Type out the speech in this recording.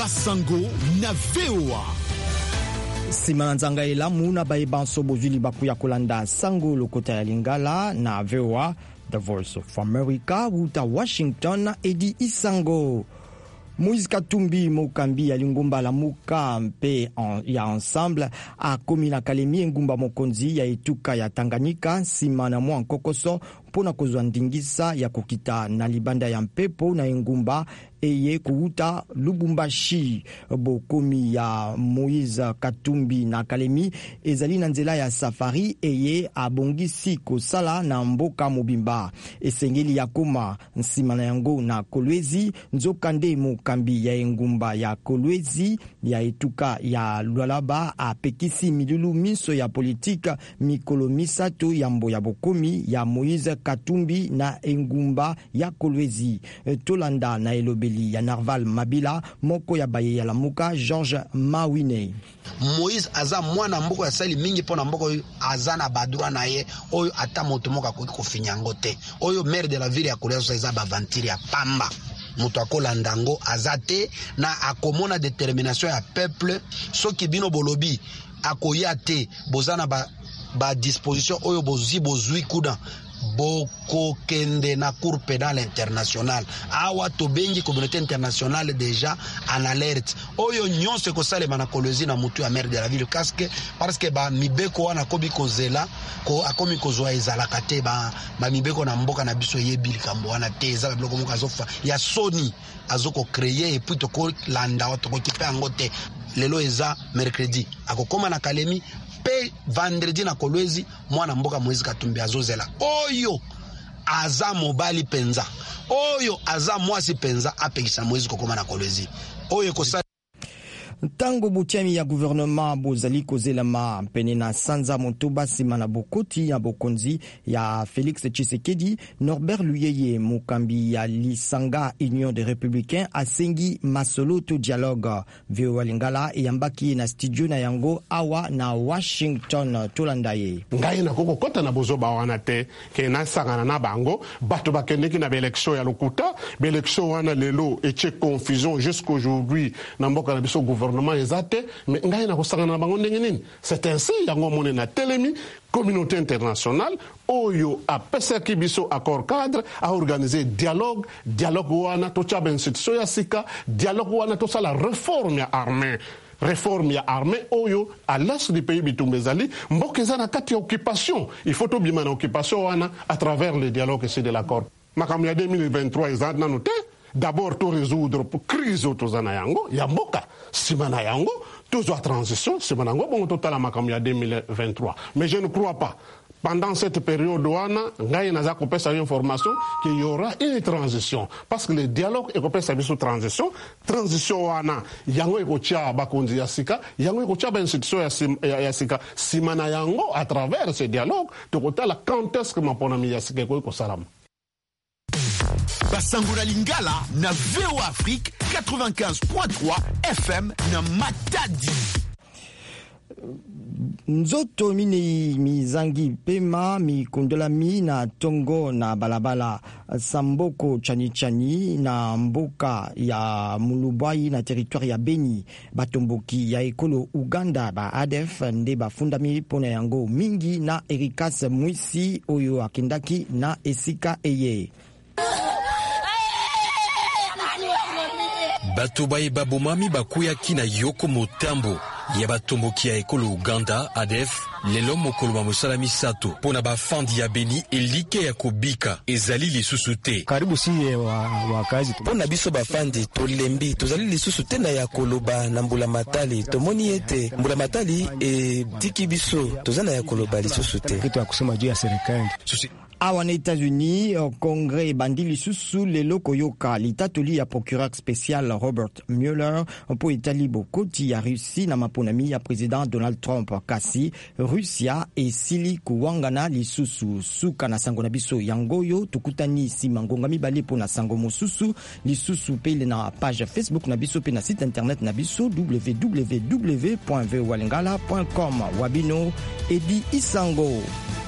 Basango na VOA. Simana nzanga elamu na bayebanso bozuli bakuya kolanda sango lokota ya Lingala na VOA, The Voice of America, wuta Washington, Edi Isango. Moïse Katumbi Mokambi ya lingumba la muka mpe ya ensemble a komina Kalemi ngumba mokonzi ya etuka ya Tanganyika simana mwa nkokoso pona kozwa ndingisa ya kokita na libanda ya mpepo na ngumba eye kuuta Lubumbashi. Bokomi ya Moïse Katumbi na Kalemi ezali na nzela ya safari eye abongisi kosala na mboka mobimba esengeli ya koma nsima na yango na Kolwezi nzokande Mokambi ya ngumba ya Kolwezi ya etuka ya Lualaba apekisi milulu miso ya politika mikolo misato ya mbo ya bokomi ya Moïse Katumbi na ngumba ya Kolwezi. Tolanda na elobeli ya Narval Mabila moko ya baye ya lamuka George Mawine. Moïse aza mwana mboko ya sali mingi pona mboko aza na badura na ye oyo ata moto moka kofinyango te oyo maire de la ville ya Kolwezi eza bavantiri ya pamba moto akolanda ngo azate na akomona determination ya peuple soki bino bolobi akoya te bozana ba disposition oyo bozui kuda boko kende na cour pénale internationale awa to bengi communauté internationale déjà en alerte oyo nyonse ko salema na Kolwezi na mutu ya maire de la ville parce que ba mibeko wana kobi kozela ko akomi kozwa ezala kate ba mibeko na mboka na biso yebil kambo wana te ezala bloko moka azofa ya soni azoko créer et puis to ko landa wato ko kipe angote lelo eza mercredi akokoma na Kalemi pe vendredi na Kolwezi mwana mboka Moïse Katumbi azozela oyo aza mobali penza oyo aza mwasi penza apekisa Moïse kokoma na Kolwezi oyo kosa Tango butiami ya gouvernement bozali kozelama pene na sanza motoba simana bokoti ya bokonzi ya Félix Tshisekedi. Norbert Luyeye Mokambi ya Lisanga Union des Républicains asengi masoloto dialogue. VOA Lingala eyambaki na studio na yango awa na Washington. Tolandaye ngai na koko kota na bozoba wana te ke na sangana na bango bato bakendeki na election ya lokuta election wana lelo eche confusion jusqu'aujourd'hui na mboka na biso gouvernement ezate mais ngai na kosangana na bango ndenge nini. C'est ainsi yango mone na telemi communauté internationale oyo a pesaki biso accord cadre a organiser dialogue wana to tchaba institution ya sika dialogue wana to sala réforme ya armée oyo à l'est du pays bitumbezali mboka na kati ya occupation il faut to bima na occupation wana à travers le dialogue et de l'accord makambo ya 2023 ezat na note d'abord to résoudre pour crise tozana yango ya mboka simana yango tozwa transition simana yango bon total makambo ya 2023 mais je ne crois pas pendant cette période wana ngai naza kopesa information qu'il y aura une transition parce que le dialogue est kopesa biso transition wana yango ekotia bakonzi ya sika yango ekotia ba institution ya sika simana yango à travers ce dialogue tokotala quand est-ce que maponami ya sika ko salama Basango na Lingala na VOA Afrique 95.3 FM na Matadi. Nzoto mini mizangi pema mikondola mi na tongo na balabala Samboko chani na mboka ya Mulubwai na territoire ya Beni batomboki ya ekolo Uganda ba ADF nde bafundami pona yango mingi na Erikas Mwisi oyo akendaki na esika eye. Bato baye babomami bakuya kina yoko motambo ya batomboki ya ekolo Uganda ADF lelo mokolo ba mosala misato pona bafandi ya Beni elike ya kobika ezali lisusu te karibu si wakazi pona biso bafandi tolembi tozali lisusu te na ya koloba na mbula matali tomoni ete mbula matali tiki biso tozana ya koloba lisusu te kitu ya kusema juu ya serikali awa na États-Unis Congrès bandili susu lelo koyoka litatoli ya procureur spécial Robert Mueller po etali bokoti ya Russie na maponami ya président Donald Trump kasi Russia esili kuwangana lisusu suka na sango na biso yangoyo tukutani sima ngonga mibale po na sango mosusu lisusu pele na page Facebook na biso pe na site internet na biso www.voalingala.com wabino Edi Isango.